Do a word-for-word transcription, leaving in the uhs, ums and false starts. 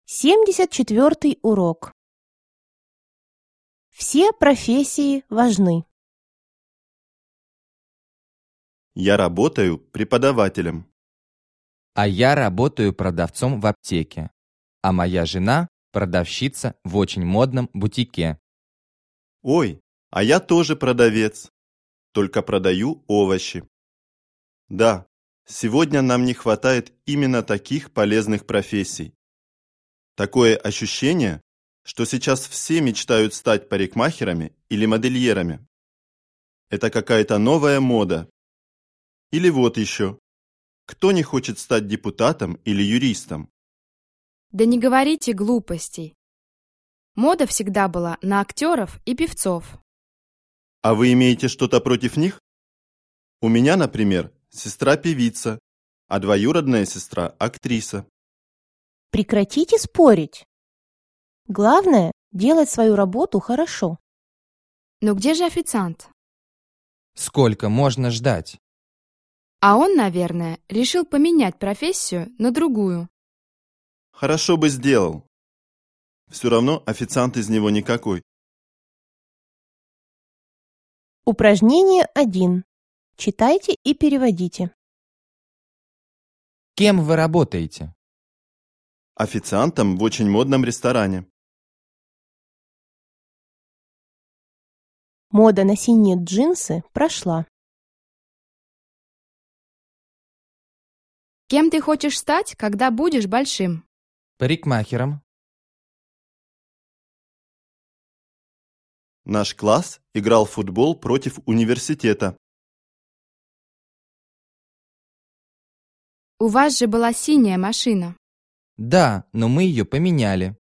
семьдесят четвёртый урок. Все профессии важны. Я работаю преподавателем. А я работаю продавцом в аптеке. А моя жена – продавщица в очень модном бутике. Ой, а я тоже продавец, только продаю овощи. Да, сегодня нам не хватает именно таких полезных профессий. Такое ощущение, что сейчас все мечтают стать парикмахерами или модельерами. Это какая-то новая мода. Или вот еще. Кто не хочет стать депутатом или юристом? Да не говорите глупостей. Мода всегда была на актеров и певцов. А вы имеете что-то против них? У меня, например, сестра певица, а двоюродная сестра актриса. Прекратите спорить. Главное – делать свою работу хорошо. Но где же официант? Сколько можно ждать? А он, наверное, решил поменять профессию на другую. Хорошо бы сделал. Все равно официант из него никакой. Упражнение один. Читайте и переводите. Кем вы работаете? Официантом в очень модном ресторане. Мода на синие джинсы прошла. Кем ты хочешь стать, когда будешь большим? Парикмахером. Наш класс играл в футбол против университета. У вас же была синяя машина. Да, но мы ее поменяли.